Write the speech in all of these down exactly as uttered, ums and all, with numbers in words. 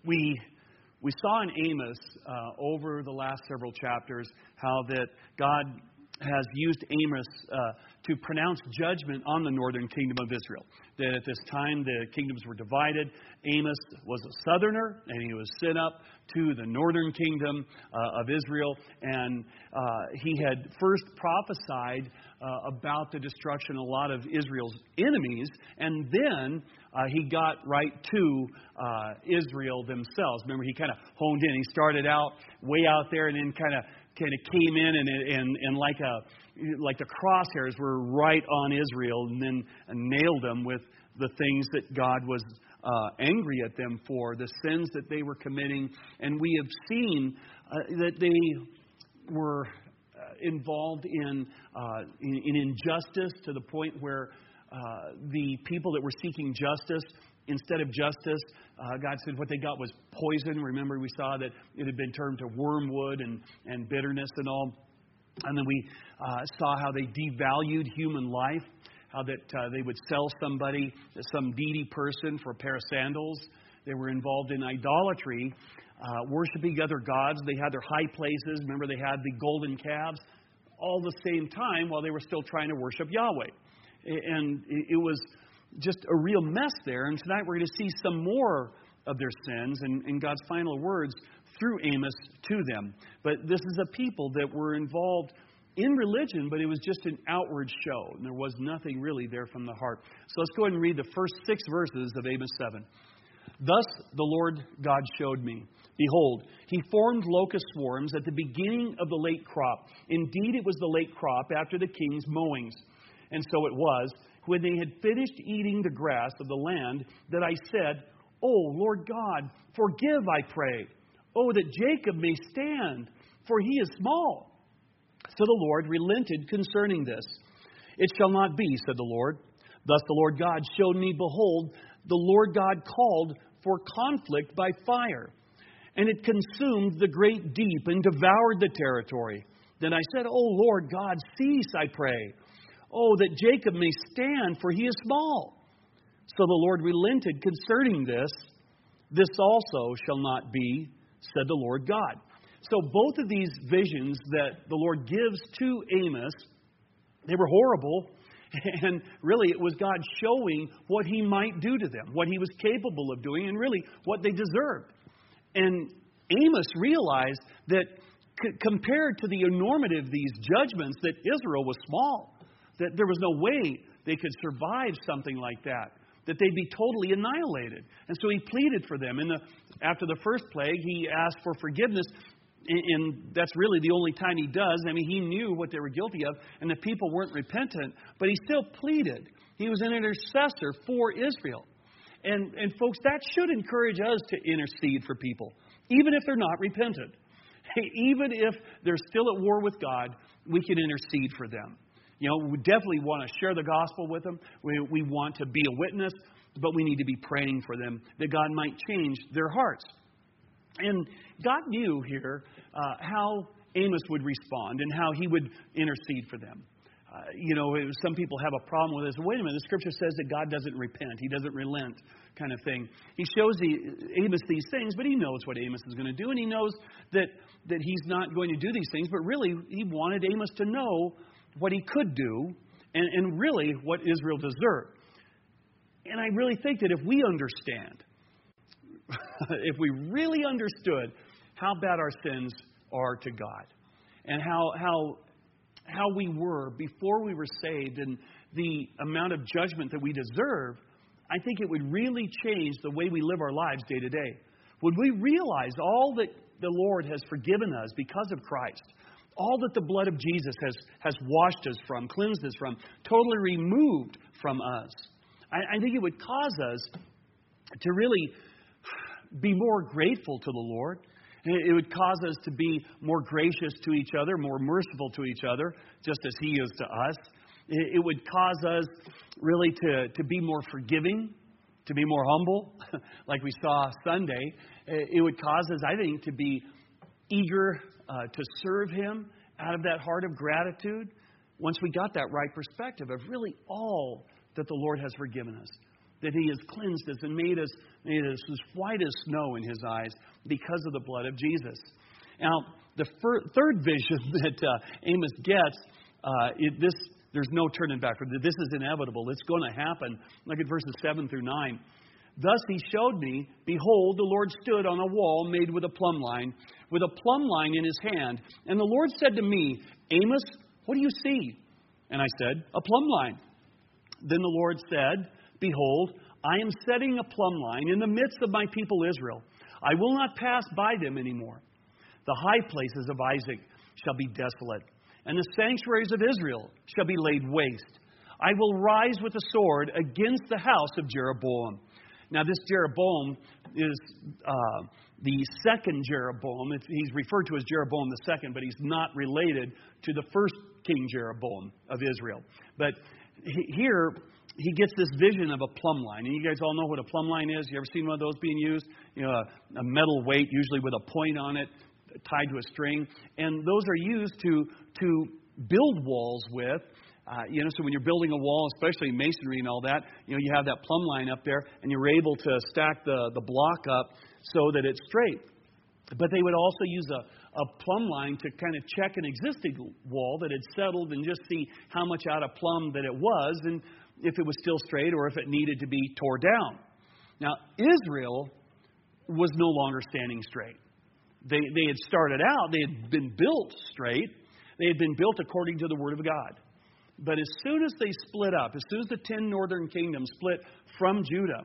We we saw in Amos uh, over the last several chapters how that God has used Amos uh, to pronounce judgment on the northern kingdom of Israel. That at this time the kingdoms were divided. Amos was a southerner, and he was sent up to the northern kingdom uh, of Israel. And uh, he had first prophesied uh, about the destruction of a lot of Israel's enemies. And then uh, he got right to uh, Israel themselves. Remember, he kind of honed in. He started out way out there and then kind of kind of came in and, and, and like a like the crosshairs were right on Israel, and then nailed them with the things that God was uh, angry at them for, the sins that they were committing. And we have seen uh, that they were uh, involved in, uh, in in injustice to the point where uh, the people that were seeking justice, instead of justice, uh, God said what they got was poison. Remember, we saw that it had been turned to wormwood and, and bitterness and all. And then we uh, saw how they devalued human life, how that uh, they would sell somebody, some needy person, for a pair of sandals. They were involved in idolatry, uh, worshiping other gods. They had their high places. Remember, they had the golden calves, all the same time while they were still trying to worship Yahweh. And it was just a real mess there. And tonight we're going to see some more of their sins and, and God's final words through Amos to them. But this is a people that were involved in religion, but it was just an outward show. And there was nothing really there from the heart. So let's go ahead and read the first six verses of Amos seven. Thus the Lord God showed me. Behold, he formed locust swarms at the beginning of the late crop. Indeed, it was the late crop after the king's mowings. And so it was, when they had finished eating the grass of the land, that I said, O Lord God, forgive, I pray. Oh, that Jacob may stand, for he is small. So the Lord relented concerning this. It shall not be, said the Lord. Thus the Lord God showed me, behold, the Lord God called for conflict by fire. And it consumed the great deep and devoured the territory. Then I said, O Lord God, cease, I pray. Oh, that Jacob may stand, for he is small. So the Lord relented concerning this. This also shall not be, said the Lord God. So both of these visions that the Lord gives to Amos, they were horrible. And really it was God showing what he might do to them, what he was capable of doing, and really what they deserved. And Amos realized that c- compared to the enormity of these judgments, that Israel was small. That there was no way they could survive something like that, that they'd be totally annihilated. And so he pleaded for them. And the, after the first plague, he asked for forgiveness, and, and that's really the only time he does. I mean, he knew what they were guilty of, and the people weren't repentant, but he still pleaded. He was an intercessor for Israel. And, and folks, that should encourage us to intercede for people, even if they're not repentant. Even if they're still at war with God, we can intercede for them. You know, we definitely want to share the gospel with them. We, we want to be a witness, but we need to be praying for them that God might change their hearts. And God knew here uh, how Amos would respond and how he would intercede for them. Uh, you know, it was, some people have a problem with this. Wait a minute, the scripture says that God doesn't repent. He doesn't relent, kind of thing. He shows the, Amos these things, but he knows what Amos is going to do. And he knows that, that he's not going to do these things. But really, he wanted Amos to know what he could do, and, and really what Israel deserved. And I really think that if we understand, if we really understood how bad our sins are to God, and how how how we were before we were saved, and the amount of judgment that we deserve, I think it would really change the way we live our lives day to day. Would we realize all that the Lord has forgiven us because of Christ? All that the blood of Jesus has, has washed us from, cleansed us from, totally removed from us. I, I think it would cause us to really be more grateful to the Lord. It would cause us to be more gracious to each other, more merciful to each other, just as He is to us. It, it would cause us really to, to be more forgiving, to be more humble, like we saw Sunday. It would cause us, I think, to be eager Uh, to serve Him out of that heart of gratitude, once we got that right perspective of really all that the Lord has forgiven us. that He has cleansed us and made us, made us as white as snow in His eyes because of the blood of Jesus. Now, the fir- third vision that uh, Amos gets, uh, it, this there's no turning back. This is inevitable. It's going to happen. Look at verses seven through nine. Thus he showed me, behold, the Lord stood on a wall made with a plumb line, with a plumb line in His hand. And the Lord said to me, Amos, what do you see? And I said, a plumb line. Then the Lord said, behold, I am setting a plumb line in the midst of my people Israel. I will not pass by them anymore. The high places of Isaac shall be desolate, and the sanctuaries of Israel shall be laid waste. I will rise with the sword against the house of Jeroboam. Now, this Jeroboam is uh, the second Jeroboam. It's, he's referred to as Jeroboam the second, but he's not related to the first King Jeroboam of Israel. But he, here, he gets this vision of a plumb line. And you guys all know what a plumb line is. You ever seen one of those being used? You know, a, a metal weight, usually with a point on it, tied to a string. And those are used to, to build walls with. Uh, you know, so when you're building a wall, especially masonry and all that, you know, you have that plumb line up there, and you're able to stack the, the block up so that it's straight. But they would also use a, a plumb line to kind of check an existing wall that had settled and just see how much out of plumb that it was, and if it was still straight or if it needed to be tore down. Now, Israel was no longer standing straight. They, they had started out, they had been built straight. They had been built according to the Word of God. But as soon as they split up, as soon as the ten northern kingdoms split from Judah,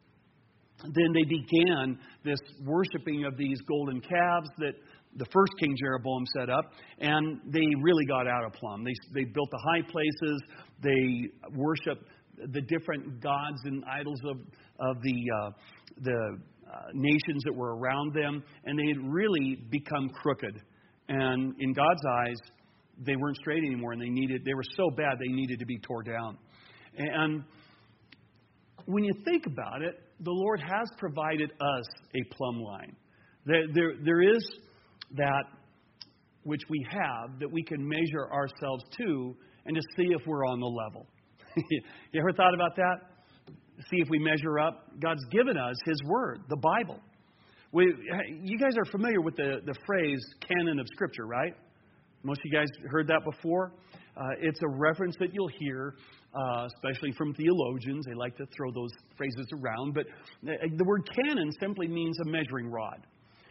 then they began this worshiping of these golden calves that the first King Jeroboam set up, and they really got out of plumb. They, they built the high places. They worshiped the different gods and idols of, of the, uh, the uh, nations that were around them, and they had really become crooked. And in God's eyes, they weren't straight anymore, and they needed, they were so bad they needed to be tore down. And when you think about it, the Lord has provided us a plumb line. There, there, there is that which we have that we can measure ourselves to and to see if we're on the level. You ever thought about that? See if we measure up? God's given us His Word, the Bible. We, you guys are familiar with the, the phrase canon of Scripture, right? Most of you guys heard that before. Uh, it's a reference that you'll hear, uh, especially from theologians. They like to throw those phrases around. But the word canon simply means a measuring rod.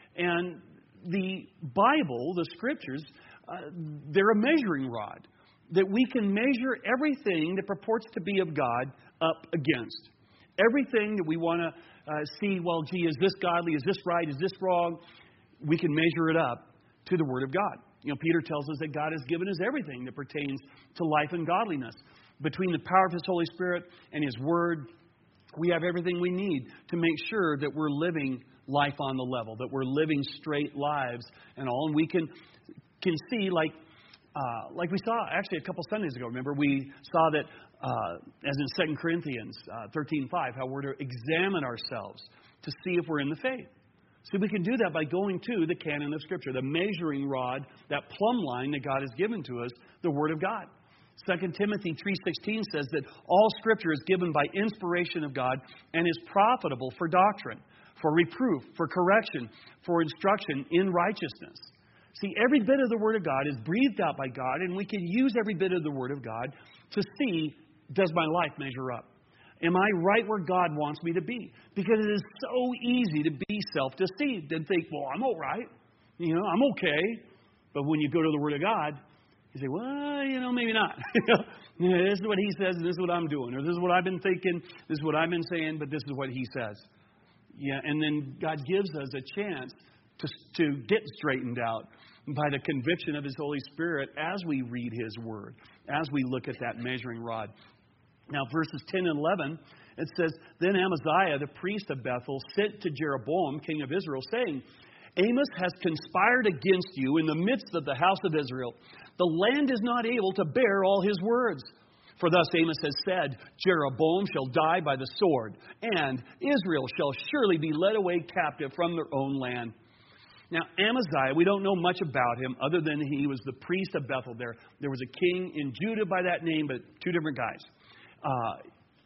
And the Bible, the Scriptures, uh, they're a measuring rod that we can measure everything that purports to be of God up against. Everything that we want to uh, see, well, gee, is this godly? Is this right? Is this wrong? We can measure it up to the Word of God. You know, Peter tells us that God has given us everything that pertains to life and godliness. Between the power of His Holy Spirit and His Word, we have everything we need to make sure that we're living life on the level, that we're living straight lives and all. And we can can see, like uh, like we saw actually a couple Sundays ago. Remember, we saw that uh, as in Second Corinthians uh, thirteen five, how we're to examine ourselves to see if we're in the faith. See, we can do that by going to the canon of Scripture, the measuring rod, that plumb line that God has given to us, the Word of God. Second Timothy three sixteen says that all Scripture is given by inspiration of God and is profitable for doctrine, for reproof, for correction, for instruction in righteousness. See, every bit of the Word of God is breathed out by God, and we can use every bit of the Word of God to see, does my life measure up? Am I right where God wants me to be? Because it is so easy to be self-deceived and think, well, I'm all right. You know, I'm okay. But when you go to the Word of God, you say, well, you know, maybe not. This is what He says, and this is what I'm doing. Or this is what I've been thinking, this is what I've been saying, but this is what He says. Yeah, and then God gives us a chance to, to get straightened out by the conviction of His Holy Spirit as we read His Word, as we look at that measuring rod. Now, verses ten and eleven, it says, Then Amaziah, the priest of Bethel, sent to Jeroboam, king of Israel, saying, Amos has conspired against you in the midst of the house of Israel. The land is not able to bear all his words. For thus Amos has said, Jeroboam shall die by the sword, and Israel shall surely be led away captive from their own land. Now, Amaziah, we don't know much about him other than he was the priest of Bethel. There, there was a king in Judah by that name, but two different guys. Uh,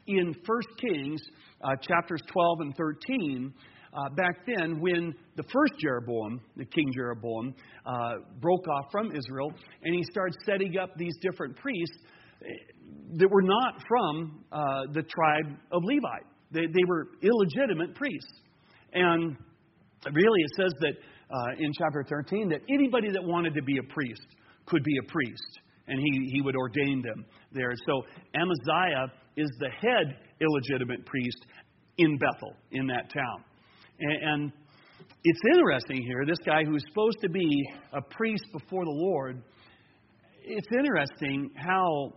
in First Kings, uh, chapters twelve and thirteen, uh, back then when the first Jeroboam, the King Jeroboam, uh, broke off from Israel, and he started setting up these different priests that were not from uh, the tribe of Levi. They, they were illegitimate priests. And really it says that uh, in chapter thirteen that anybody that wanted to be a priest could be a priest. And he, he would ordain them there. So Amaziah is the head illegitimate priest in Bethel, in that town. And, and it's interesting here, this guy who's supposed to be a priest before the Lord, it's interesting how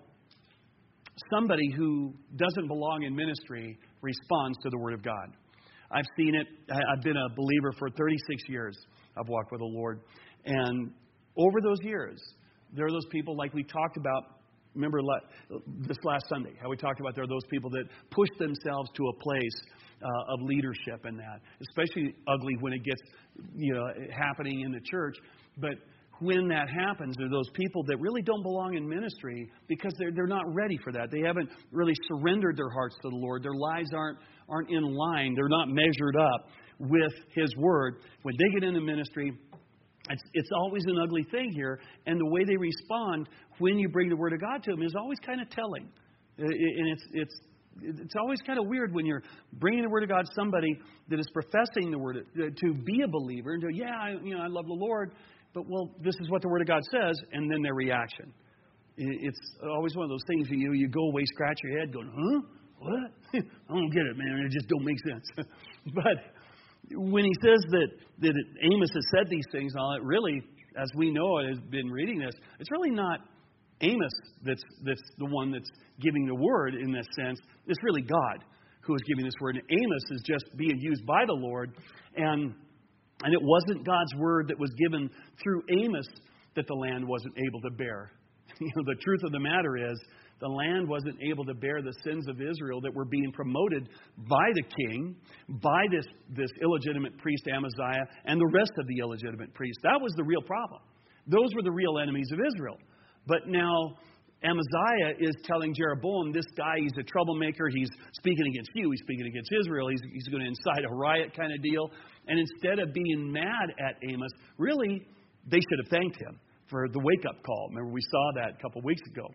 somebody who doesn't belong in ministry responds to the Word of God. I've seen it. I've been a believer for thirty-six years. I've walked with the Lord. And over those years, there are those people like we talked about, remember this last Sunday, how we talked about there are those people that push themselves to a place uh, of leadership in that. Especially ugly when it gets, you know, happening in the church. But when that happens, there are those people that really don't belong in ministry because they're, they're not ready for that. They haven't really surrendered their hearts to the Lord. Their lives aren't, aren't in line. They're not measured up with His Word. When they get into ministry, it's, it's always an ugly thing here. And the way they respond when you bring the Word of God to them is always kind of telling. And it's, it's, it's always kind of weird when you're bringing the Word of God to somebody that is professing the Word to be a believer and to, yeah, I, you know, I love the Lord. But, well, this is what the Word of God says, and then their reaction. It's always one of those things you you go away, scratch your head, going, huh? What? I don't get it, man. It just don't make sense. But when he says that, that Amos has said these things and all that, really, as we know, I have been reading this, it's really not Amos that's that's the one that's giving the Word in this sense. It's really God who is giving this Word. And Amos is just being used by the Lord, and And it wasn't God's Word that was given through Amos that the land wasn't able to bear. You know, the truth of the matter is the land wasn't able to bear the sins of Israel that were being promoted by the king, by this, this illegitimate priest Amaziah, and the rest of the illegitimate priests. That was the real problem. Those were the real enemies of Israel. But now Amaziah is telling Jeroboam, this guy, he's a troublemaker. He's speaking against you. He's speaking against Israel. He's, he's going to incite a riot kind of deal. And instead of being mad at Amos, really, they should have thanked him for the wake-up call. Remember, we saw that a couple weeks ago.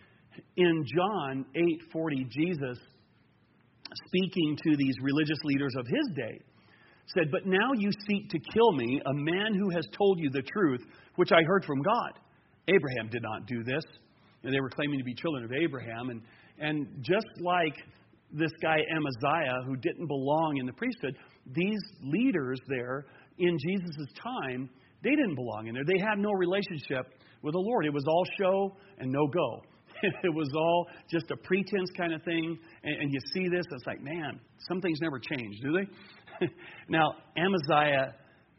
In John eight forty, Jesus, speaking to these religious leaders of his day, said, "But now you seek to kill me, a man who has told you the truth, which I heard from God. Abraham did not do this." And they were claiming to be children of Abraham. And, and just like this guy Amaziah, who didn't belong in the priesthood, these leaders there in Jesus' time, they didn't belong in there. They had no relationship with the Lord. It was all show and no go. It was all just a pretense kind of thing. And, and you see this, it's like, man, some things never change, do they? Now, Amaziah,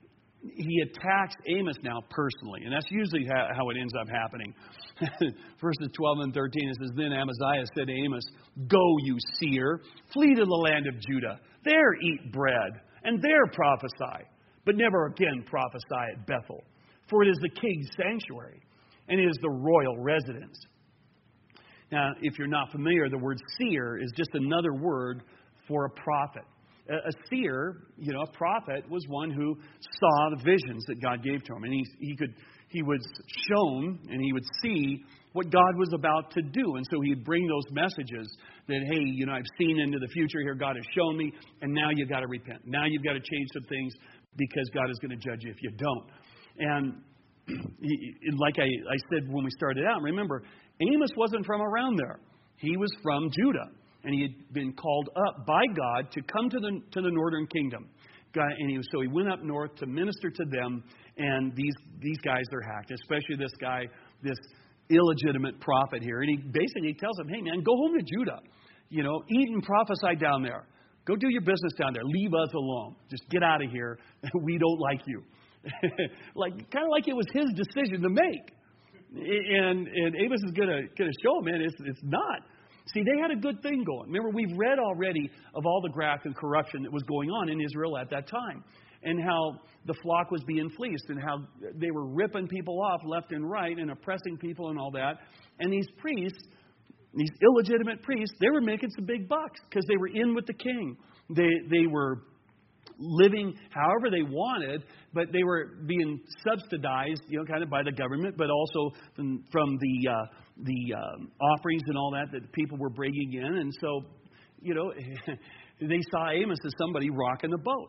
he attacks Amos now personally. And that's usually how, how it ends up happening. Verses twelve and thirteen, it says, "Then Amaziah said to Amos, 'Go, you seer, flee to the land of Judah. There eat bread, and there prophesy. But never again prophesy at Bethel. For it is the king's sanctuary, and it is the royal residence.'" Now, if you're not familiar, the word seer is just another word for a prophet. A, a seer, you know, a prophet was one who saw the visions that God gave to him. And he, he could... He was shown and he would see what God was about to do. And so he'd bring those messages that, hey, you know, I've seen into the future here. God has shown me. And now you've got to repent. Now you've got to change some things because God is going to judge you if you don't. And like I, I said when we started out, remember, Amos wasn't from around there. He was from Judah. And he had been called up by God to come to the, to the northern kingdom. God, and he, so he went up north to minister to them. And these these guys, they're hacked, especially this guy, this illegitimate prophet here. And he basically tells them, hey, man, go home to Judah. You know, eat and prophesy down there. Go do your business down there. Leave us alone. Just get out of here. We don't like you. like Kind of like it was his decision to make. And and Amos is going to going to show him, man, it's, it's not. See, they had a good thing going. Remember, we've read already of all the graft and corruption that was going on in Israel at that time. And how the flock was being fleeced and how they were ripping people off left and right and oppressing people and all that. And these priests these illegitimate priests, they were making some big bucks because they were in with the king. They they were living however they wanted, but they were being subsidized, you know, kind of by the government, but also from, from the uh, the um, offerings and all that that people were bringing in. And so, you know, they saw Amos as somebody rocking the boat.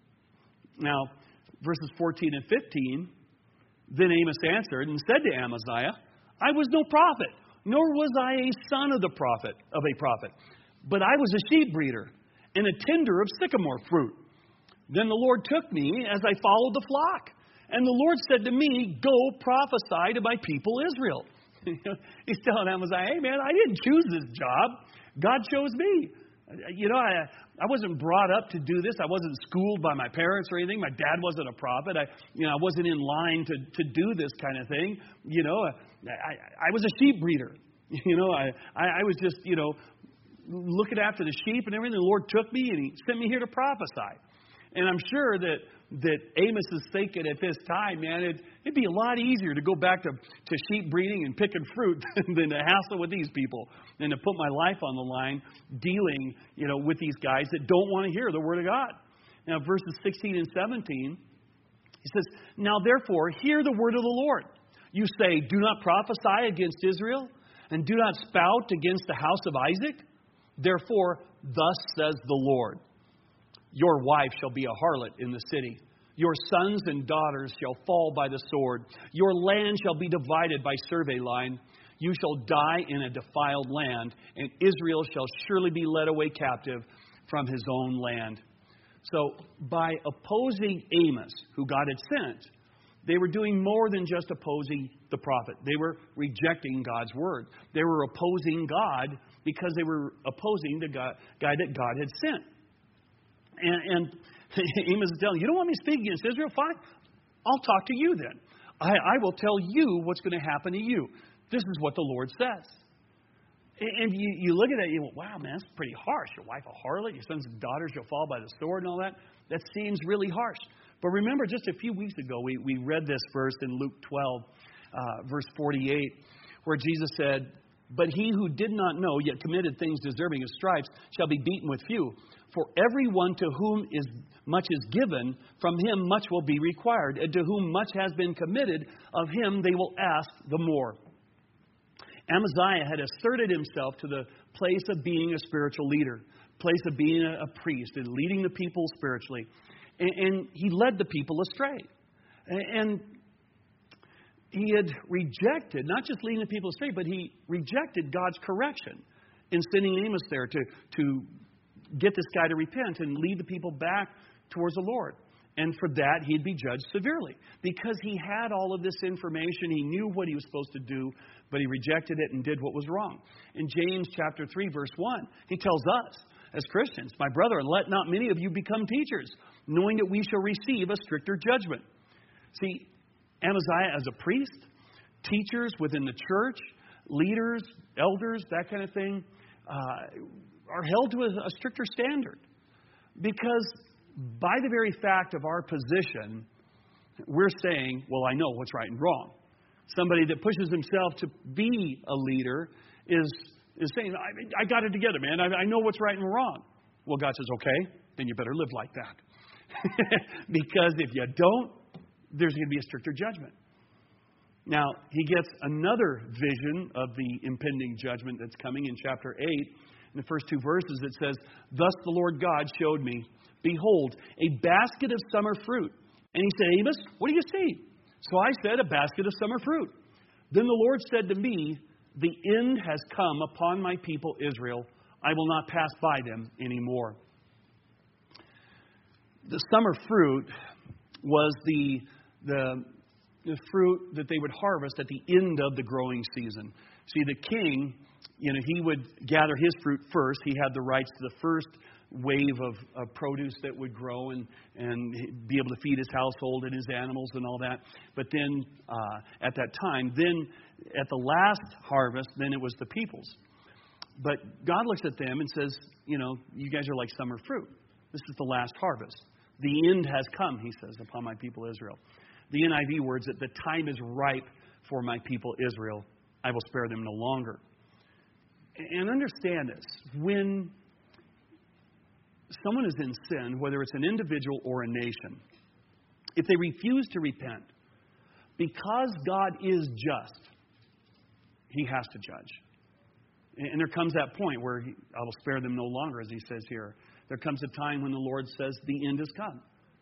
Now, verses fourteen and fifteen, then Amos answered and said to Amaziah, I was no prophet, nor was I a son of the prophet, of a prophet, but I was a sheep breeder and a tender of sycamore fruit. Then the Lord took me as I followed the flock. And the Lord said to me, go prophesy to my people Israel. He's telling Amaziah, hey man, I didn't choose this job. God chose me. You know, I I wasn't brought up to do this. I wasn't schooled by my parents or anything. My dad wasn't a prophet. I, you know, I wasn't in line to, to do this kind of thing. You know, I, I was a sheep breeder. You know, I, I was just, you know, looking after the sheep and everything. The Lord took me and He sent me here to prophesy. And I'm sure that, that Amos is thinking at this time, man, it, it'd be a lot easier to go back to, to sheep breeding and picking fruit than to hassle with these people, than to put my life on the line dealing, you know, with these guys that don't want to hear the Word of God. Now, verses sixteen and seventeen, he says, now therefore, hear the word of the Lord. You say, do not prophesy against Israel, and do not spout against the house of Isaac. Therefore, thus says the Lord. Your wife shall be a harlot in the city. Your sons and daughters shall fall by the sword. Your land shall be divided by survey line. You shall die in a defiled land, and Israel shall surely be led away captive from his own land. So, by opposing Amos, who God had sent, they were doing more than just opposing the prophet. They were rejecting God's word. They were opposing God because they were opposing the God, guy that God had sent. And, and Amos is telling, you don't want me to speak against Israel? Fine. I'll talk to you then. I, I will tell you what's going to happen to you. This is what the Lord says. And, and you, you look at that, you go, wow, man, that's pretty harsh. Your wife a harlot, your sons and daughters shall fall by the sword and all that. That seems really harsh. But remember, just a few weeks ago, we, we read this verse in Luke twelve, uh, verse forty-eight, where Jesus said, but he who did not know, yet committed things deserving of stripes, shall be beaten with few. For everyone to whom is much is given, from him much will be required. And to whom much has been committed, of him they will ask the more. Amaziah had asserted himself to the place of being a spiritual leader, place of being a, a priest and leading the people spiritually. And, and he led the people astray. And, and he had rejected, not just leading the people astray, but he rejected God's correction in sending Amos there to, to get this guy to repent and lead the people back towards the Lord. And for that, he'd be judged severely. Because he had all of this information, he knew what he was supposed to do, but he rejected it and did what was wrong. In James chapter three, verse one, he tells us, as Christians, my brethren, let not many of you become teachers, knowing that we shall receive a stricter judgment. See, Amaziah as a priest, teachers within the church, leaders, elders, that kind of thing, uh, are held to a, a stricter standard. Because by the very fact of our position, we're saying, well, I know what's right and wrong. Somebody that pushes himself to be a leader is, is saying, I, I got it together, man. I, I know what's right and wrong. Well, God says, okay, then you better live like that. Because if you don't, there's going to be a stricter judgment. Now, he gets another vision of the impending judgment that's coming in chapter eight. In the first two verses, it says, thus the Lord God showed me, behold, a basket of summer fruit. And he said, Amos, what do you see? So I said, a basket of summer fruit. Then the Lord said to me, the end has come upon my people Israel. I will not pass by them anymore. The summer fruit was the, the, the fruit that they would harvest at the end of the growing season. See, the king, you know, he would gather his fruit first. He had the rights to the first wave of, of produce that would grow and, and be able to feed his household and his animals and all that. But then uh, at that time, then at the last harvest, then it was the people's. But God looks at them and says, you know, you guys are like summer fruit. This is the last harvest. The end has come, he says, upon my people Israel. The N I V words that the time is ripe for my people Israel. I will spare them no longer. And understand this. When someone is in sin, whether it's an individual or a nation, if they refuse to repent, because God is just, He has to judge. And there comes that point where he, I will spare them no longer, as He says here. There comes a time when the Lord says the end has come.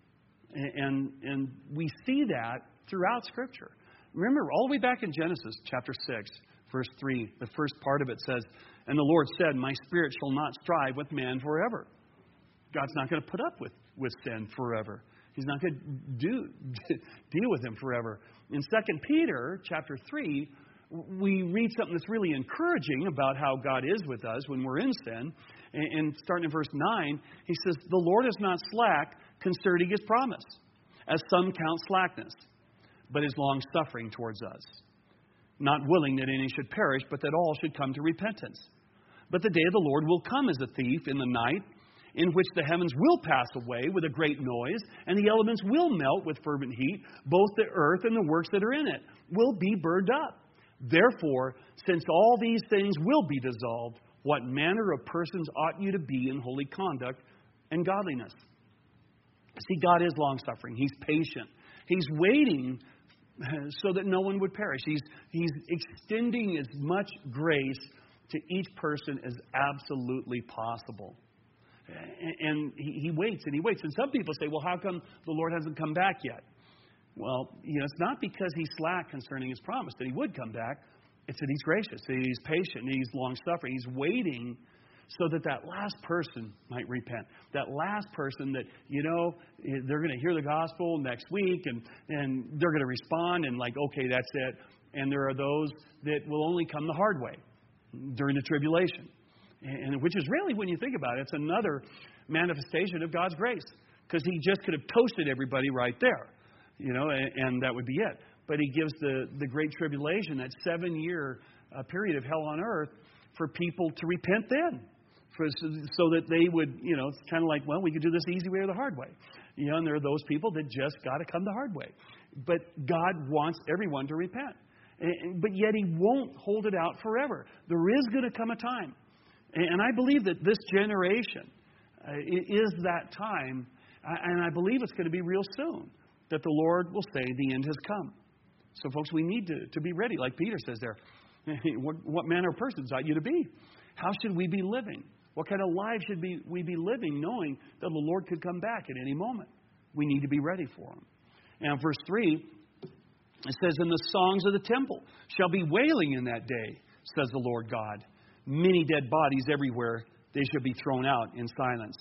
And, and we see that throughout Scripture. Remember, all the way back in Genesis chapter six, verse three, the first part of it says, "And the Lord said, my spirit shall not strive with man forever." God's not going to put up with, with sin forever. He's not going to do deal with him forever. In Second Peter chapter three, we read something that's really encouraging about how God is with us when we're in sin. And, and starting in verse nine, he says, "The Lord is not slack concerning His promise, as some count slackness, but is long-suffering towards us, not willing that any should perish, but that all should come to repentance. But the day of the Lord will come as a thief in the night, in which the heavens will pass away with a great noise, and the elements will melt with fervent heat. Both the earth and the works that are in it will be burned up. Therefore, since all these things will be dissolved, what manner of persons ought you to be in holy conduct and godliness?" See, God is long-suffering. He's patient. He's waiting so that no one would perish. He's, he's extending as much grace to each person as absolutely possible. And he, he waits and he waits. And some people say, well, how come the Lord hasn't come back yet? Well, you know, it's not because He's slack concerning His promise that He would come back. It's that He's gracious, that He's patient, He's long-suffering. He's waiting so that that last person might repent. That last person that, you know, they're going to hear the gospel next week and, and they're going to respond and like, okay, that's it. And there are those that will only come the hard way during the tribulation. And which is really, when you think about it, it's another manifestation of God's grace. Because He just could have toasted everybody right there. You know, and, and that would be it. But He gives the, the great tribulation, that seven-year uh, period of hell on earth, for people to repent then. For, so that they would, you know, it's kind of like, well, we could do this the easy way or the hard way. You know, and there are those people that just got to come the hard way. But God wants everyone to repent. And, but yet He won't hold it out forever. There is going to come a time. And, and I believe that this generation uh, is that time. And I believe it's going to be real soon that the Lord will say the end has come. So, folks, we need to, to be ready, like Peter says there. what, what manner of persons ought you to be? How should we be living? What kind of life should be, we be living, knowing that the Lord could come back at any moment? We need to be ready for Him. And verse three, it says, "And the songs of the temple shall be wailing in that day, says the Lord God. Many dead bodies everywhere, they shall be thrown out in silence."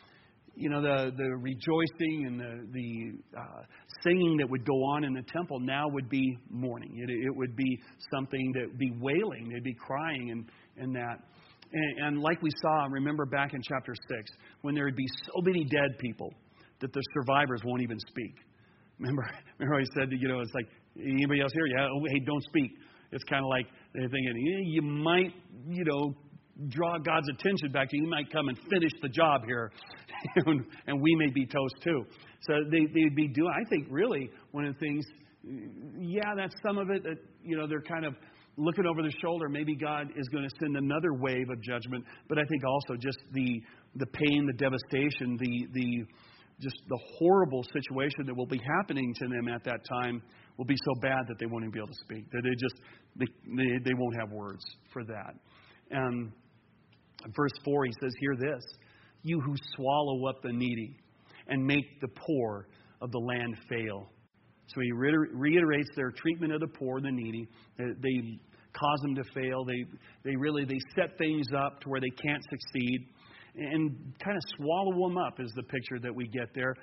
You know, the, the rejoicing and the, the uh, singing that would go on in the temple now would be mourning. It, it would be something that would be wailing. They'd be crying and, and that. And, and like we saw, remember back in chapter six, when there would be so many dead people that the survivors won't even speak. Remember, remember I said, you know, it's like, anybody else here? Yeah, oh, hey, don't speak. It's kind of like they're thinking, yeah, you might, you know, draw God's attention back to you. You might come and finish the job here, and we may be toast too. So they, they'd be doing, I think, really, one of the things, yeah, that's some of it, that, you know, they're kind of looking over their shoulder. Maybe God is going to send another wave of judgment. But I think also just the the pain, the devastation, the the just the horrible situation that will be happening to them at that time will be so bad that they won't even be able to speak. That they just they they, they won't have words for that. And verse four, he says, "Hear this, you who swallow up the needy and make the poor of the land fail." So he reiterates their treatment of the poor and the needy. They cause them to fail. They they really they set things up to where they can't succeed, and kind of swallow them up is the picture that we get there.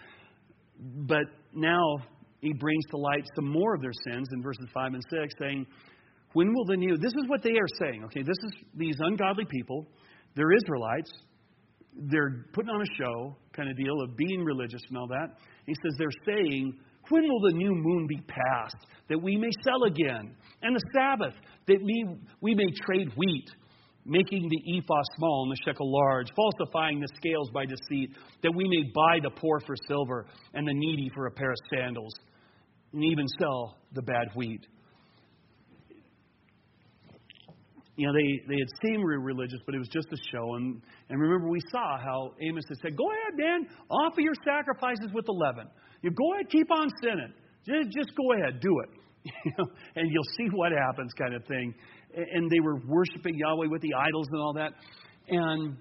But now he brings to light some more of their sins in verses five and six, saying, "When will the new?" This is what they are saying. Okay, this is these ungodly people. They're Israelites. They're putting on a show, kind of deal of being religious and all that. He says they're saying, "When will the new moon be passed, that we may sell again? And the Sabbath, that we, we may trade wheat, making the ephah small and the shekel large, falsifying the scales by deceit, that we may buy the poor for silver and the needy for a pair of sandals, and even sell the bad wheat." you know, they, they had seemed religious, but it was just a show. And, and remember, we saw how Amos had said, go ahead, man, offer your sacrifices with the leaven. You go ahead, keep on sinning. Just, just go ahead, do it. You know, and you'll see what happens, kind of thing. And they were worshiping Yahweh with the idols and all that. And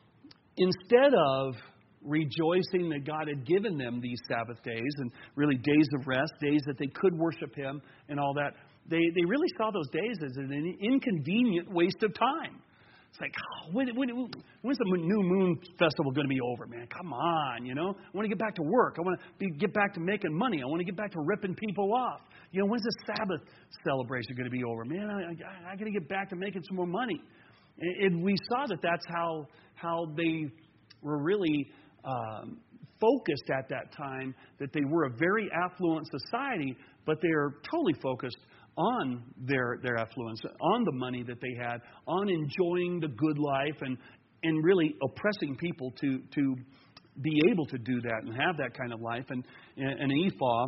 instead of rejoicing that God had given them these Sabbath days and really days of rest, days that they could worship Him and all that, they, they really saw those days as an inconvenient waste of time. It's like, oh, when, when, when's the new moon festival going to be over, man? Come on, you know. I want to get back to work. I want to be, get back to making money. I want to get back to ripping people off. You know, when's the Sabbath celebration going to be over? Man, I, I, I got to get back to making some more money. And, and we saw that that's how, how they were really um, focused at that time, that they were a very affluent society, but they are totally focused on their their affluence, on the money that they had, on enjoying the good life, and and really oppressing people to to be able to do that and have that kind of life. And an ephah,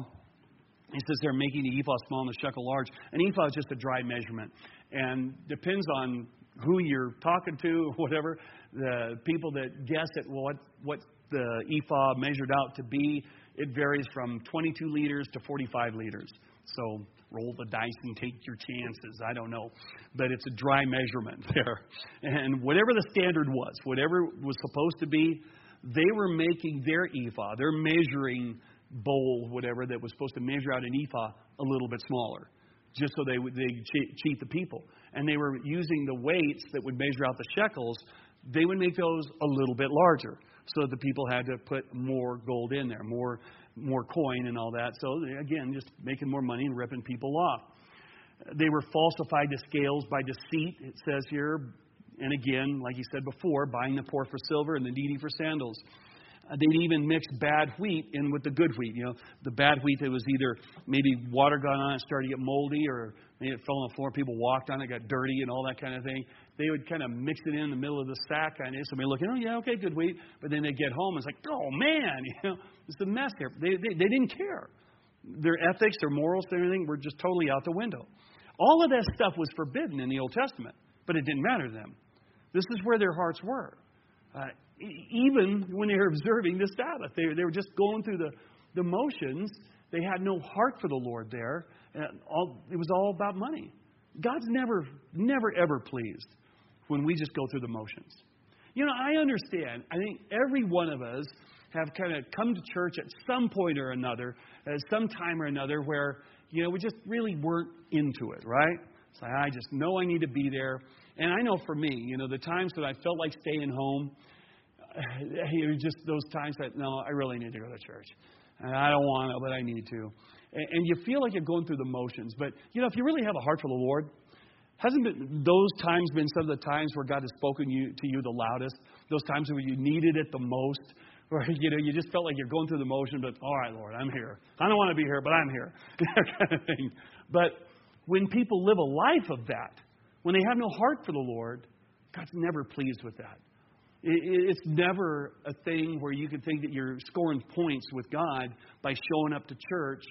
he says they're making the ephah small and the shekel large. An ephah is just a dry measurement, and depends on who you're talking to or whatever. The people that guess at what what the ephah measured out to be, it varies from twenty-two liters to forty-five liters. So roll the dice and take your chances. I don't know. But it's a dry measurement there. And whatever the standard was, whatever was supposed to be, they were making their ephah, their measuring bowl, whatever, that was supposed to measure out an ephah a little bit smaller, just so they would they cheat, cheat the people. And they were using the weights that would measure out the shekels. They would make those a little bit larger, so that the people had to put more gold in there, more more coin and all that. So, again, just making more money and ripping people off. They were falsified to scales by deceit, it says here. And again, like he said before, buying the poor for silver and the needy for sandals. Uh, they'd even mix bad wheat in with the good wheat. You know, the bad wheat that was either maybe water got on it, started to get moldy, or maybe it fell on the floor, people walked on it, got dirty and all that kind of thing. They would kind of mix it in the middle of the sack, kind of. Somebody looking, oh, yeah, okay, good wheat. But then they get home, and it's like, oh, man, you know, it's a mess here. They, they, they didn't care. Their ethics, their morals, everything were just totally out the window. All of that stuff was forbidden in the Old Testament, but it didn't matter to them. This is where their hearts were. Uh, even when they were observing the Sabbath, they, they were just going through the, the motions. They had no heart for the Lord there. And all, it was all about money. God's never, never, ever pleased when we just go through the motions. You know, I understand. I think every one of us have kind of come to church at some point or another, at some time or another, where, you know, we just really weren't into it, right? It's like, I just know I need to be there. And I know for me, you know, the times that I felt like staying home, it was just those times that, no, I really need to go to church. And I don't want to, but I need to. And, and you feel like you're going through the motions. But, you know, if you really have a heart for the Lord, hasn't been, those times been some of the times where God has spoken you, to you the loudest? Those times where you needed it the most? Where, you know, you just felt like you're going through the motion, but, all right, Lord, I'm here. I don't want to be here, but I'm here. That kind of thing. But when people live a life of that, when they have no heart for the Lord, God's never pleased with that. It's never a thing where you can think that you're scoring points with God by showing up to church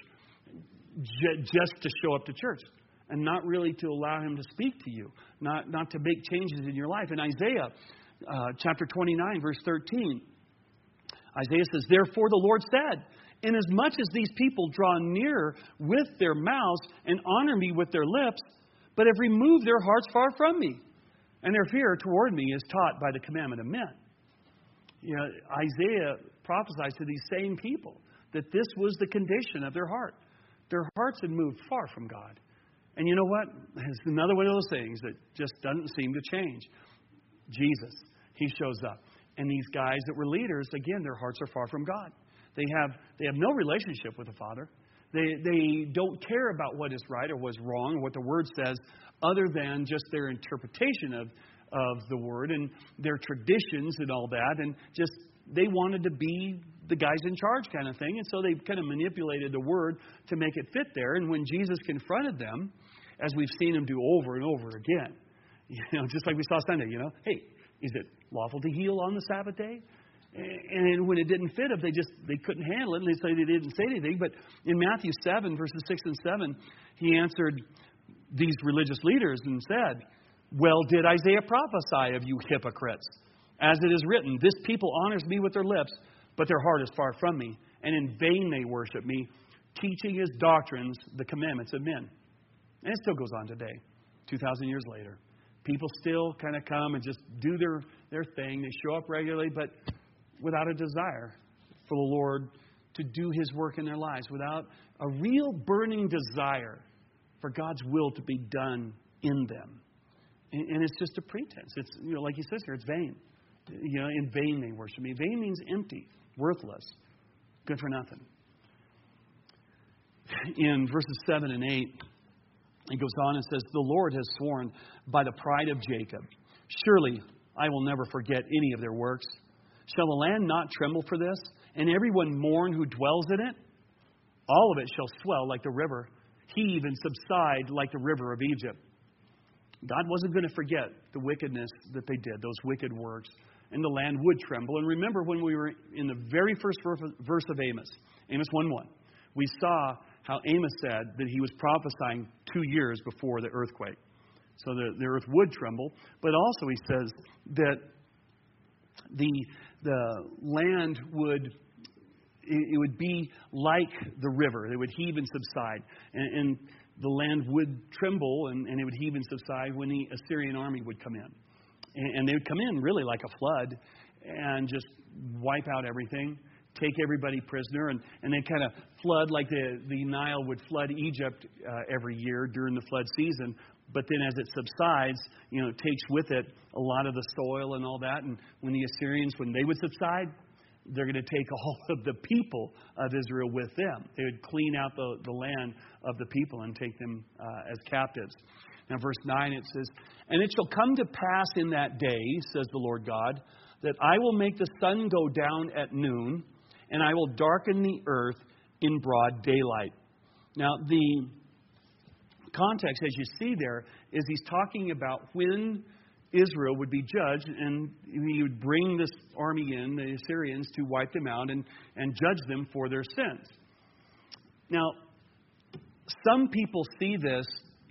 just to show up to church and not really to allow Him to speak to you, not, not to make changes in your life. In Isaiah uh, chapter twenty-nine, verse thirteen, Isaiah says, therefore the Lord said, inasmuch as these people draw near with their mouths and honor me with their lips, but have removed their hearts far from me, and their fear toward me is taught by the commandment of men. You know, Isaiah prophesied to these same people that this was the condition of their heart. Their hearts had moved far from God. And you know what? It's another one of those things that just doesn't seem to change. Jesus, He shows up. And these guys that were leaders, again, their hearts are far from God. They have they have no relationship with the Father. They they don't care about what is right or what's wrong or what the Word says, other than just their interpretation of, of the Word and their traditions and all that. And just they wanted to be the guys in charge kind of thing. And so they kind of manipulated the Word to make it fit there. And when Jesus confronted them, as we've seen Him do over and over again, you know, just like we saw Sunday, you know, hey, is it lawful to heal on the Sabbath day? And when it didn't fit them, they just they couldn't handle it, and they say they didn't say anything. But in Matthew seven, verses six and seven, He answered these religious leaders and said, Well did Isaiah prophesy of you hypocrites. As it is written, this people honors me with their lips, but their heart is far from me. And in vain they worship me, teaching as doctrines the commandments of men. And it still goes on today, two thousand years later. People still kind of come and just do their, their thing. They show up regularly, but without a desire for the Lord to do His work in their lives, without a real burning desire for God's will to be done in them. And, and it's just a pretense. It's, you know, like He says here, it's vain. You know, in vain they worship me. Vain means empty, worthless, good for nothing. In verses seven and eight, it goes on and says, the Lord has sworn by the pride of Jacob, surely I will never forget any of their works. Shall the land not tremble for this, and everyone mourn who dwells in it? All of it shall swell like the river, heave and subside like the river of Egypt. God wasn't going to forget the wickedness that they did, those wicked works, and the land would tremble. And remember when we were in the very first verse of Amos, Amos one one, we saw how Amos said that he was prophesying two years before the earthquake. So the, the earth would tremble. But also he says that the, the land would, it, it would be like the river. It would heave and subside. And, and the land would tremble and, and it would heave and subside when the Assyrian army would come in. And, and they would come in really like a flood and just wipe out everything. Take everybody prisoner, and, and they kind of flood like the, the Nile would flood Egypt uh, every year during the flood season. But then as it subsides, you know, it takes with it a lot of the soil and all that. And when the Assyrians, when they would subside, they're going to take all of the people of Israel with them. They would clean out the, the land of the people and take them uh, as captives. Now, verse nine, it says, and it shall come to pass in that day, says the Lord God, that I will make the sun go down at noon, and I will darken the earth in broad daylight. Now, the context, as you see there, is he's talking about when Israel would be judged, and he would bring this army in, the Assyrians, to wipe them out and, and judge them for their sins. Now, some people see this,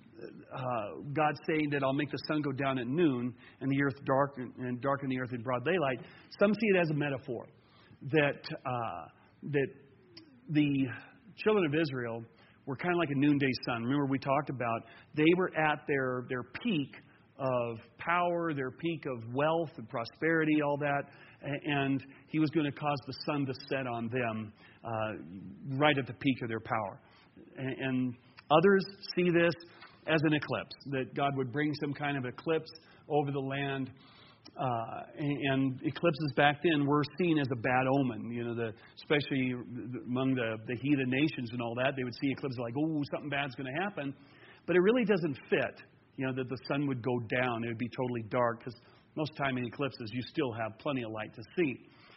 uh, God saying that I'll make the sun go down at noon and the earth darken and darken the earth in broad daylight. Some see it as a metaphor. That uh, that the children of Israel were kind of like a noonday sun. Remember, we talked about they were at their, their peak of power, their peak of wealth and prosperity, all that. And He was going to cause the sun to set on them uh, right at the peak of their power. And, and others see this as an eclipse, that God would bring some kind of eclipse over the land. Uh, and, and eclipses back then were seen as a bad omen. You know, the, especially among the, the heathen nations and all that, they would see eclipses like, oh, something bad's going to happen. But it really doesn't fit, you know, that the sun would go down. It would be totally dark because most of the time in eclipses, you still have plenty of light to see.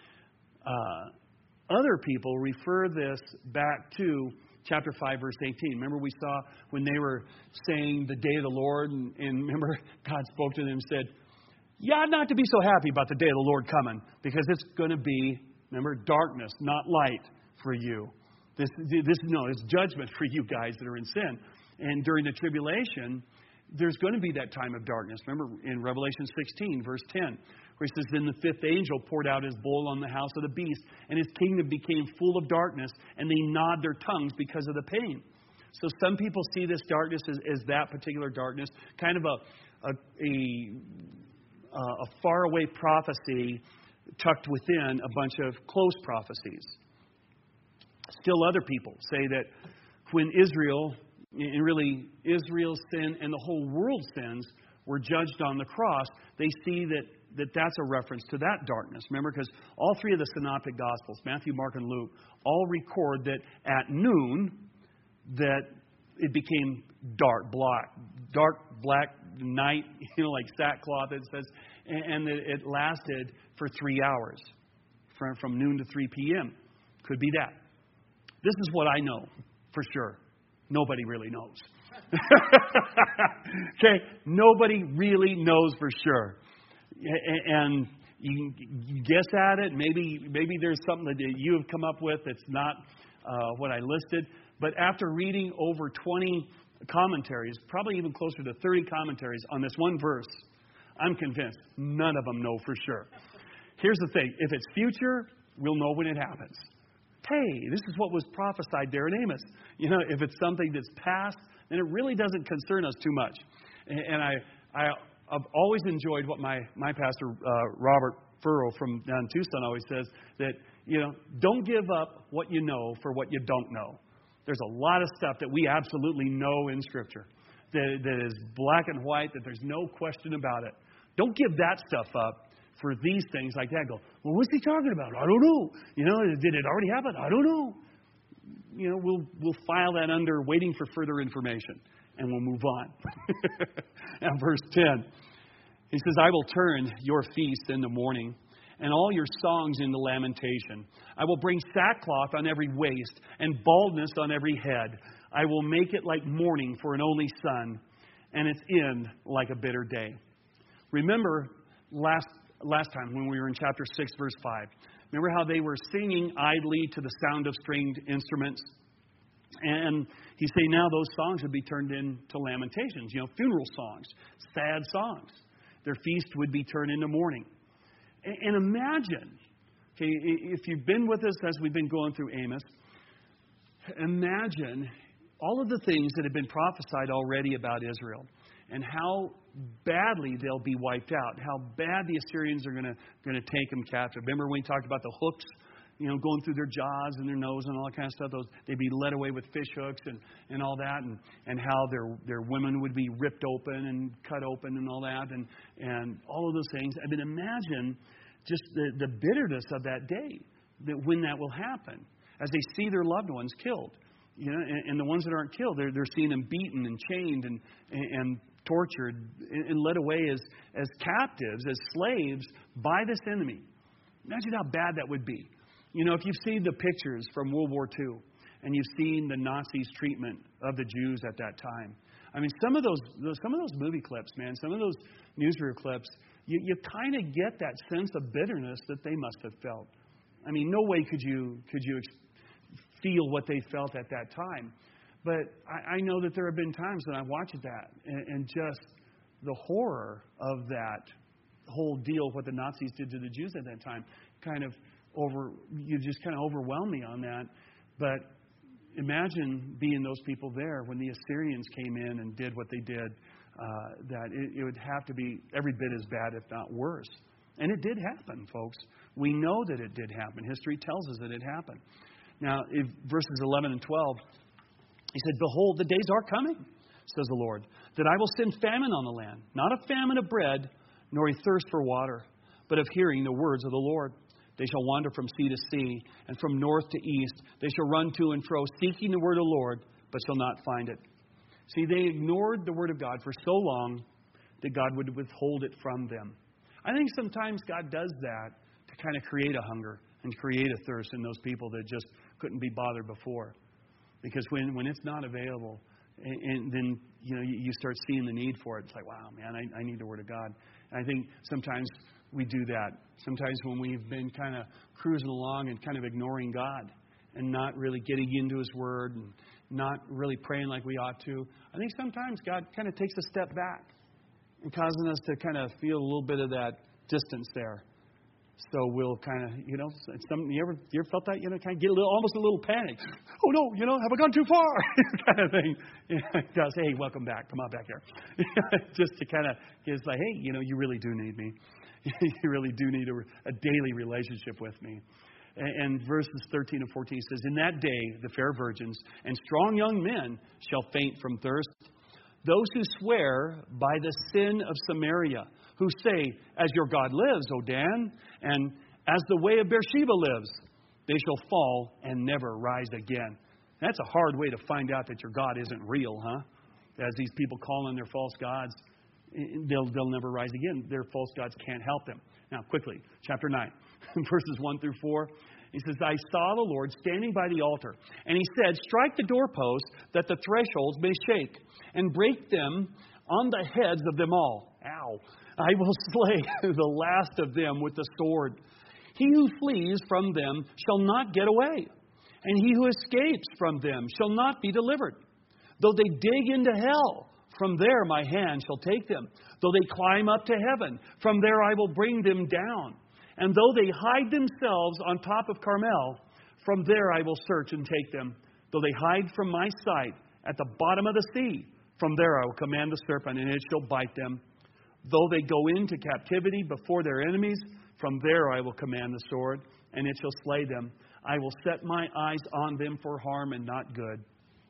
Uh, other people refer this back to chapter five, verse eighteen. Remember we saw when they were saying the day of the Lord, and, and remember God spoke to them and said, you ought not to be so happy about the day of the Lord coming, because it's going to be, remember, darkness, not light for you. This, this, no, it's judgment for you guys that are in sin. And during the tribulation, there's going to be that time of darkness. Remember in Revelation sixteen, verse ten, where it says, then the fifth angel poured out his bowl on the house of the beast, and his kingdom became full of darkness, and they gnawed their tongues because of the pain. So some people see this darkness as, as that particular darkness, kind of a, a, a Uh, a faraway prophecy tucked within a bunch of close prophecies. Still other people say that when Israel, and really Israel's sin and the whole world's sins were judged on the cross, they see that, that that's a reference to that darkness. Remember, because all three of the synoptic gospels, Matthew, Mark, and Luke, all record that at noon that it became dark, black, dark, black night, you know, like sackcloth, it says, and, and that it lasted for three hours, from, from noon to three p.m. Could be that. This is what I know for sure. Nobody really knows. Okay, nobody really knows for sure, and you, you guess at it. Maybe, maybe there's something that you have come up with that's not uh, what I listed. But after reading over twenty commentaries, probably even closer to thirty commentaries on this one verse. I'm convinced none of them know for sure. Here's the thing. If it's future, we'll know when it happens. Hey, this is what was prophesied there in Amos. You know, if it's something that's past, then it really doesn't concern us too much. And I, I, I've always enjoyed what my, my pastor, uh, Robert Furrow from down in Tucson, always says, that, you know, don't give up what you know for what you don't know. There's a lot of stuff that we absolutely know in Scripture that, that is black and white, that there's no question about it. Don't give that stuff up for these things like that. Go, well, what's he talking about? I don't know. You know, did it already happen? I don't know. You know, we'll we'll file that under waiting for further information, and we'll move on. Now, verse ten, he says, I will turn your feast in the morning, and all your songs into lamentation. I will bring sackcloth on every waist, and baldness on every head. I will make it like mourning for an only son, and its end like a bitter day. Remember last last time when we were in chapter six, verse five. Remember how they were singing idly to the sound of stringed instruments? And he's saying now those songs would be turned into lamentations, you know, funeral songs, sad songs. Their feast would be turned into mourning. And imagine, okay, if you've been with us as we've been going through Amos, imagine all of the things that have been prophesied already about Israel and how badly they'll be wiped out, how bad the Assyrians are going to going to take them captive. Remember when we talked about the hooks, you know, going through their jaws and their nose and all that kind of stuff? Those they'd be led away with fish hooks and, and all that, and, and how their their women would be ripped open and cut open and all that, and and all of those things. I mean, imagine just the, the bitterness of that day, that when that will happen, as they see their loved ones killed. You know, and, and the ones that aren't killed, they're they're seeing them beaten and chained and and tortured and led away as, as captives, as slaves by this enemy. Imagine how bad that would be. You know, if you've seen the pictures from World War Two and you've seen the Nazis' treatment of the Jews at that time. I mean, some of those, some of those movie clips, man, some of those newsreel clips, you, you kind of get that sense of bitterness that they must have felt. I mean, no way could you could you feel what they felt at that time. But I, I know that there have been times when I watched that and, and just the horror of that whole deal, what the Nazis did to the Jews at that time, kind of over, you just kind of overwhelm me on that. But imagine being those people there when the Assyrians came in and did what they did, uh, that it, it would have to be every bit as bad, if not worse. And it did happen, folks. We know that it did happen. History tells us that it happened. Now, if verses eleven and twelve, he said, behold, the days are coming, says the Lord, that I will send famine on the land, not a famine of bread, nor a thirst for water, but of hearing the words of the Lord. They shall wander from sea to sea, and from north to east. They shall run to and fro, seeking the word of the Lord, but shall not find it. See, they ignored the word of God for so long that God would withhold it from them. I think sometimes God does that to kind of create a hunger and create a thirst in those people that just couldn't be bothered before. Because when, when it's not available, and, and then you know you, you start seeing the need for it, it's like, wow, man, I, I need the Word of God. And I think sometimes we do that. Sometimes when we've been kind of cruising along and kind of ignoring God and not really getting into His Word and not really praying like we ought to, I think sometimes God kind of takes a step back and causing us to kind of feel a little bit of that distance there. So we'll kind of, you know, some you ever you ever felt that, you know, kind of get a little, almost a little panic. Oh no, you know, have I gone too far? kind of thing. You know, God say, hey, welcome back. Come on back here. Just to kind of, it's like, hey, you know, you really do need me. You really do need a, a daily relationship with me. And, and verses thirteen and fourteen says, in that day the fair virgins and strong young men shall faint from thirst. Those who swear by the sin of Samaria, who say, as your God lives, O Dan, and as the way of Beersheba lives, they shall fall and never rise again. That's a hard way to find out that your God isn't real, huh? As these people call on their false gods, they'll, they'll never rise again. Their false gods can't help them. Now, quickly, chapter nine, verses one through four. He says, I saw the Lord standing by the altar, and He said, strike the doorposts that the thresholds may shake, and break them on the heads of them all. Ow. I will slay the last of them with the sword. He who flees from them shall not get away, and he who escapes from them shall not be delivered. Though they dig into hell, from there my hand shall take them. Though they climb up to heaven, from there I will bring them down. And though they hide themselves on top of Carmel, from there I will search and take them. Though they hide from my sight at the bottom of the sea, from there I will command the serpent, and it shall bite them. Though they go into captivity before their enemies, from there I will command the sword, and it shall slay them. I will set my eyes on them for harm and not good.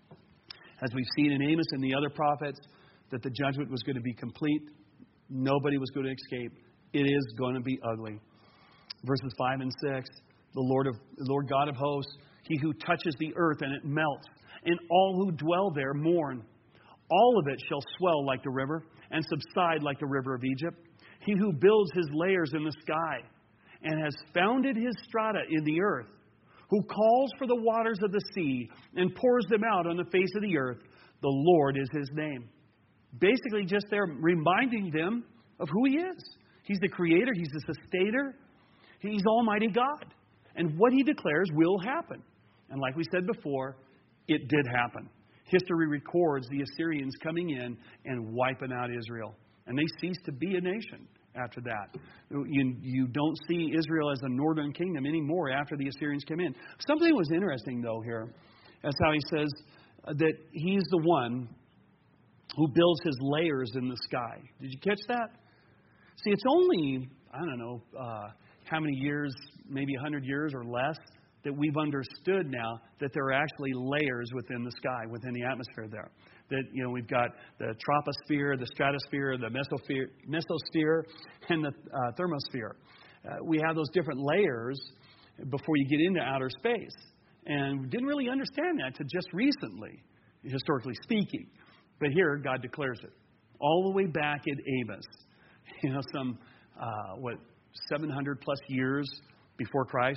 As we've seen in Amos and the other prophets, that the judgment was going to be complete. Nobody was going to escape. It is going to be ugly. Verses five and six, the Lord of the Lord God of hosts, He who touches the earth and it melts, and all who dwell there mourn. All of it shall swell like the river, and subside like the river of Egypt. He who builds his layers in the sky, and has founded his strata in the earth, who calls for the waters of the sea, and pours them out on the face of the earth, the Lord is His name. Basically just there reminding them of who He is. He's the Creator, He's the Sustainer, He's Almighty God. And what He declares will happen. And like we said before, it did happen. History records the Assyrians coming in and wiping out Israel. And they ceased to be a nation after that. You, you don't see Israel as a northern kingdom anymore after the Assyrians came in. Something was interesting, though, here. That's how he says that He's the one who builds His layers in the sky. Did you catch that? See, it's only, I don't know, uh, how many years, maybe one hundred years or less, that we've understood now that there are actually layers within the sky, within the atmosphere there. That, you know, we've got the troposphere, the stratosphere, the mesosphere, mesosphere and the uh, thermosphere. Uh, we have those different layers before you get into outer space. And we didn't really understand that until just recently, historically speaking. But here, God declares it. All the way back in Amos, you know, some, uh, what, seven hundred plus years before Christ.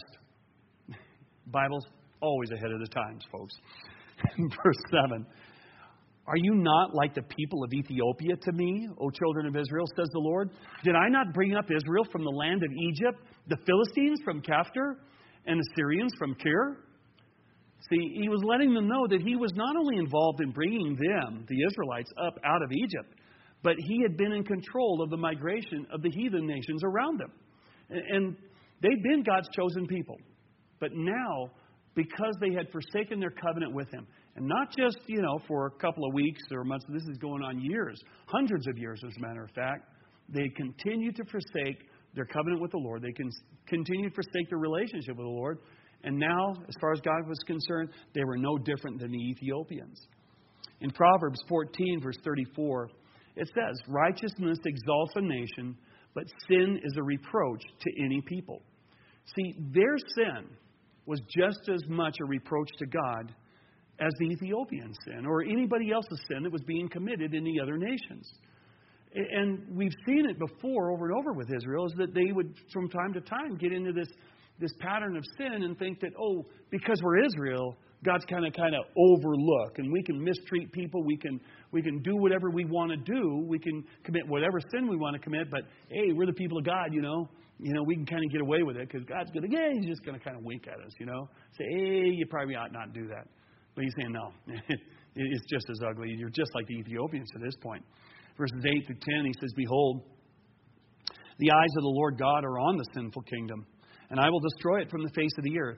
Bible's always ahead of the times, folks. Verse seven. Are you not like the people of Ethiopia to me, O children of Israel, says the Lord? Did I not bring up Israel from the land of Egypt, the Philistines from Caphtor, and the Syrians from Kir? See, He was letting them know that He was not only involved in bringing them, the Israelites, up out of Egypt, but He had been in control of the migration of the heathen nations around them. And they've been God's chosen people. But now, because they had forsaken their covenant with Him, and not just, you know, for a couple of weeks or months, this is going on years, hundreds of years as a matter of fact, they continued to forsake their covenant with the Lord. They can continue to forsake their relationship with the Lord. And now, as far as God was concerned, they were no different than the Ethiopians. In Proverbs fourteen, verse thirty-four, it says, righteousness exalts a nation, but sin is a reproach to any people. See, their sin was just as much a reproach to God as the Ethiopian sin or anybody else's sin that was being committed in the other nations. And we've seen it before over and over with Israel, is that they would from time to time get into this, this pattern of sin and think that, oh, because we're Israel, God's kind of kind of overlook, and we can mistreat people, we can we can do whatever we want to do, we can commit whatever sin we want to commit, but hey, we're the people of God, you know. You know, we can kind of get away with it because God's going to, yeah, He's just going to kind of wink at us, you know. Say, hey, you probably ought not do that. But He's saying, no, it's just as ugly. You're just like the Ethiopians at this point. Verses eight through ten, He says, behold, the eyes of the Lord God are on the sinful kingdom, and I will destroy it from the face of the earth.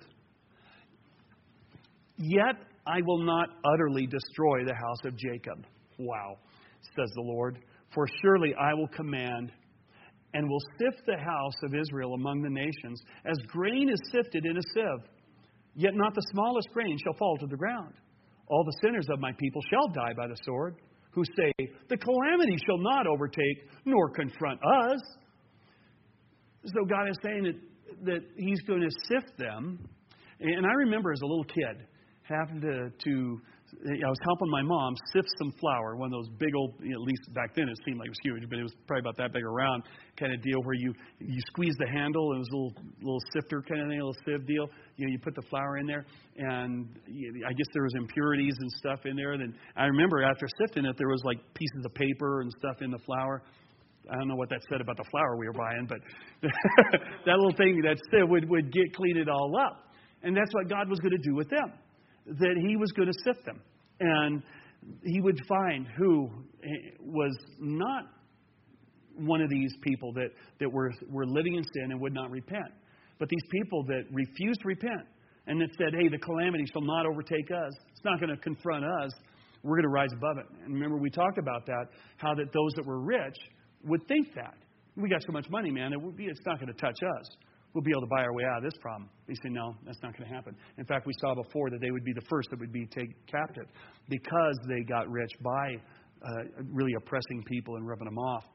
Yet I will not utterly destroy the house of Jacob. Wow, says the Lord. For surely I will command and will sift the house of Israel among the nations, as grain is sifted in a sieve. Yet not the smallest grain shall fall to the ground. All the sinners of my people shall die by the sword, who say, the calamity shall not overtake nor confront us. So God is saying that, that He's going to sift them. And I remember as a little kid having to, to I was helping my mom sift some flour, one of those big old, you know, at least back then it seemed like it was huge, but it was probably about that big around kind of deal where you, you squeeze the handle, and it was a little, little sifter kind of thing, a little sieve deal. You know, you put the flour in there, and you, I guess there was impurities and stuff in there. And then I remember after sifting it, there was like pieces of paper and stuff in the flour. I don't know what that said about the flour we were buying, but that little thing, that sieve would, would get clean it all up. And that's what God was going to do with them. That He was going to sift them. And he would find who was not one of these people that, that were, were living in sin and would not repent, but these people that refused to repent and that said, hey, the calamity shall not overtake us. It's not going to confront us. We're going to rise above it. And remember, we talked about that, how that those that were rich would think that. We got so much money, man, it would be, it's not going to touch us. We'll be able to buy our way out of this problem. They say, no, that's not going to happen. In fact, we saw before that they would be the first that would be taken captive because they got rich by uh, really oppressing people and ripping them off.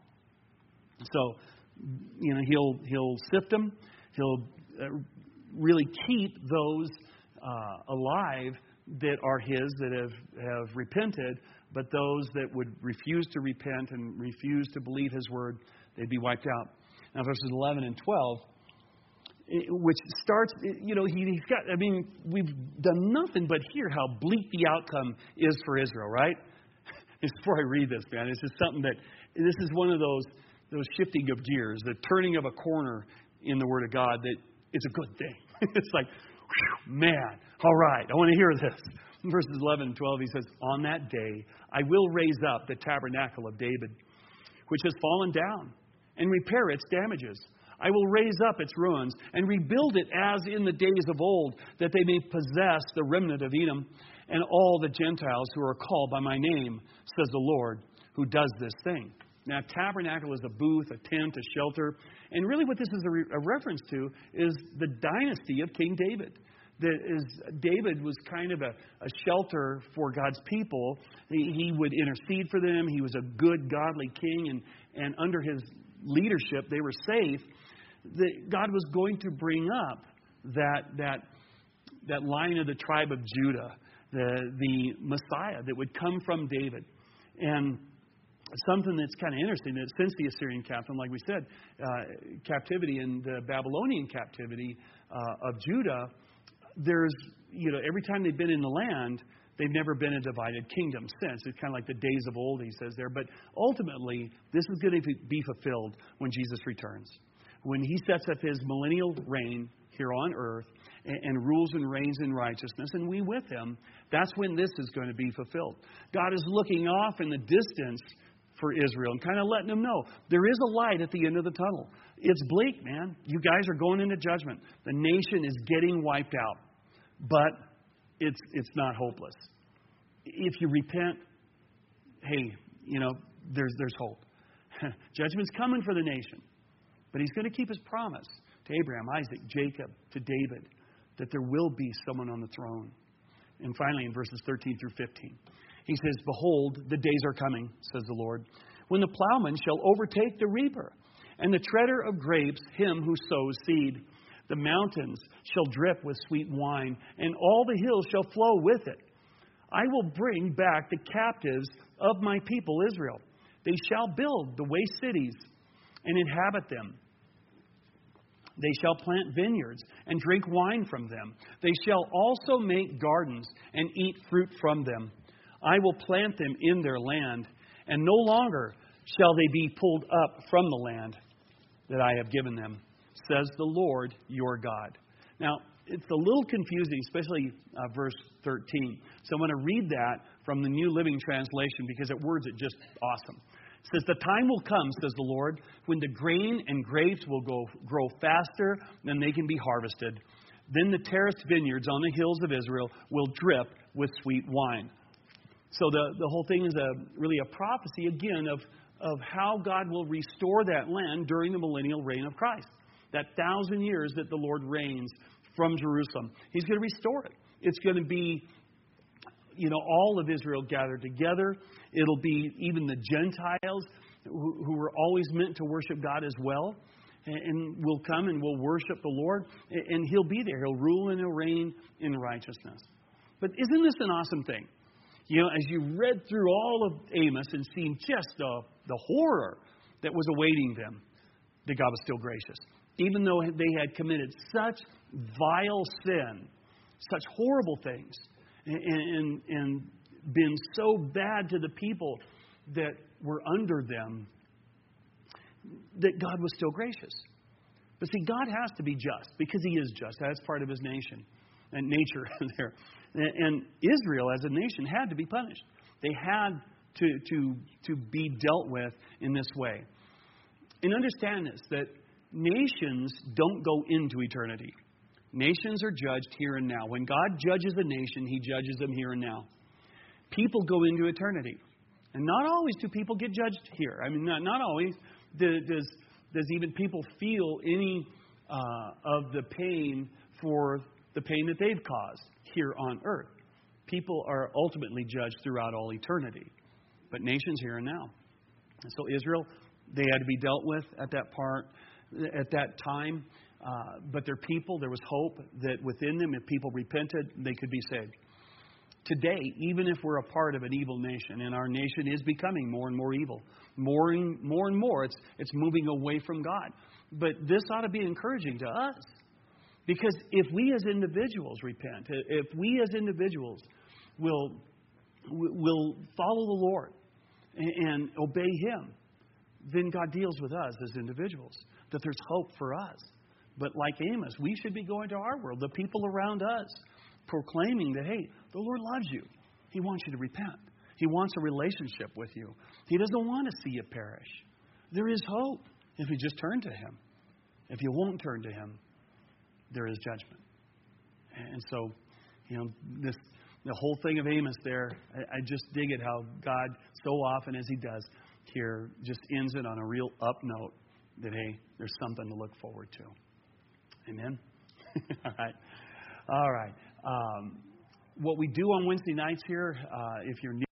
So, you know, he'll he'll sift them. He'll uh, really keep those uh, alive that are his, that have, have repented, but those that would refuse to repent and refuse to believe his word, they'd be wiped out. Now, verses eleven and twelve, which starts, you know, he, he's got, I mean, we've done nothing but hear how bleak the outcome is for Israel, right? Just before I read this, man, it's just something that, this is one of those, those shifting of gears, the turning of a corner in the Word of God, that it's a good thing. It's like, whew, man, all right, I want to hear this. In verses eleven and twelve, he says, on that day, I will raise up the tabernacle of David, which has fallen down, and repair its damages. I will raise up its ruins and rebuild it as in the days of old, that they may possess the remnant of Edom and all the Gentiles who are called by my name, says the Lord, who does this thing. Now, tabernacle is a booth, a tent, a shelter. And really what this is a, re- a reference to is the dynasty of King David. That is, David was kind of a, a shelter for God's people. He, he would intercede for them. He was a good, godly king. And, and under his leadership, they were safe. That God was going to bring up that that that line of the tribe of Judah, the the Messiah that would come from David. And something that's kind of interesting that since the Assyrian captain, like we said, uh, captivity and the Babylonian captivity uh, of Judah, there's, you know, every time they've been in the land, they've never been a divided kingdom since. It's kind of like the days of old, he says there. But ultimately, this is going to be fulfilled when Jesus returns. When he sets up his millennial reign here on earth and, and rules and reigns in righteousness, and we with him, that's when this is going to be fulfilled. God is looking off in the distance for Israel and kind of letting them know there is a light at the end of the tunnel. It's bleak, man. You guys are going into judgment. The nation is getting wiped out, but it's it's not hopeless. If you repent, hey, you know, there's there's hope. Judgment's coming for the nation. But he's going to keep his promise to Abraham, Isaac, Jacob, to David, that there will be someone on the throne. And finally, in verses thirteen through fifteen, he says, behold, the days are coming, says the Lord, when the plowman shall overtake the reaper, and the treader of grapes him who sows seed. The mountains shall drip with sweet wine, and all the hills shall flow with it. I will bring back the captives of my people Israel. They shall build the waste cities and inhabit them. They shall plant vineyards and drink wine from them. They shall also make gardens and eat fruit from them. I will plant them in their land, and no longer shall they be pulled up from the land that I have given them, says the Lord your God. Now, it's a little confusing, especially uh, verse thirteen. So I'm going to read that from the New Living Translation because it words it just awesome. It says, the time will come, says the Lord, when the grain and grapes will go, grow faster than they can be harvested. Then the terraced vineyards on the hills of Israel will drip with sweet wine. So the, the whole thing is a really a prophecy, again, of, of how God will restore that land during the millennial reign of Christ. That thousand years that the Lord reigns from Jerusalem. He's going to restore it. It's going to be, you know, all of Israel gathered together. It'll be even the Gentiles who, who were always meant to worship God as well. And, and will come and will worship the Lord. And, and He'll be there. He'll rule and He'll reign in righteousness. But isn't this an awesome thing? You know, as you read through all of Amos and seen just the, the horror that was awaiting them, that God was still gracious. Even though they had committed such vile sin, such horrible things, and, and, and been so bad to the people that were under them, that God was still gracious. But see, God has to be just because He is just. That's part of His nation and nature there. And Israel as a nation had to be punished. They had to, to, to be dealt with in this way. And understand this, that nations don't go into eternity. Nations are judged here and now. When God judges a nation, He judges them here and now. People go into eternity. And not always do people get judged here. I mean, not, not always does, does even people feel any uh, of the pain for the pain that they've caused here on earth. People are ultimately judged throughout all eternity. But nations here and now. And so Israel, they had to be dealt with at that part, at that time. Uh, but their people, there was hope that within them, if people repented, they could be saved. Today, even if we're a part of an evil nation, and our nation is becoming more and more evil, more and more, and more it's, it's moving away from God. But this ought to be encouraging to us. Because if we as individuals repent, if we as individuals will, will follow the Lord and obey Him, then God deals with us as individuals. That there's hope for us. But like Amos, we should be going to our world, the people around us, proclaiming that, hey, the Lord loves you. He wants you to repent. He wants a relationship with you. He doesn't want to see you perish. There is hope if you just turn to Him. If you won't turn to Him, there is judgment. And so, you know, this the whole thing of Amos there, I, I just dig it how God, so often as He does here, just ends it on a real up note that, hey, there's something to look forward to. Amen? All right. All right. Um, what we do on Wednesday nights here, uh, if you're new,